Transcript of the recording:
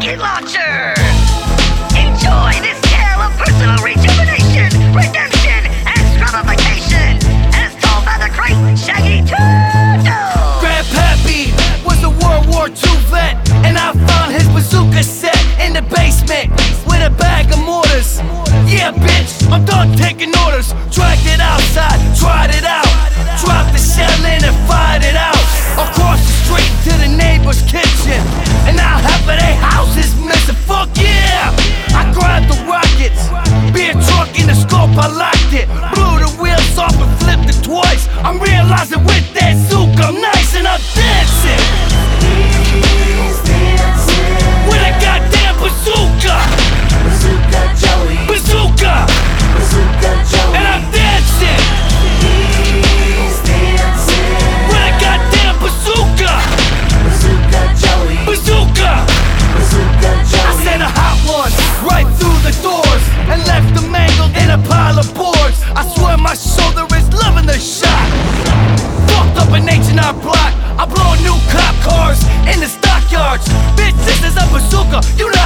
rocket launcher. Enjoy this tale of personal rejuvenation, redemption, and scrubification, as told by the great Shaggy Turtle. Grandpappy was a World War II vet, and I found his bazooka set in the basement with a bag of mortars. Yeah, bitch, I'm done taking orders. Dragged it outside, tried it out, dropped the shell in and fired it out. Across the street to the neighbor's kitchen, and now half of their house is missing. Fuck yeah! I grabbed the rockets, beer truck in the scope, I locked it, blew the wheels off and flipped it twice. I'm realizing with that zook I'm nice and I'm dancing. With a goddamn bazooka, Bazooka Joey, bazooka, Bazooka Joey, and I'm dancing. he's dancing. With a goddamn bazooka, Bazooka Joey, bazooka. Bazooka I Joey, sent a hot one right through the doors and left them mangled in a pile of boards. I swear my shoulder is loving the shot. Fucked up an H&R block. I blow new cop cars in the stockyards. Bitch, this is a bazooka. You know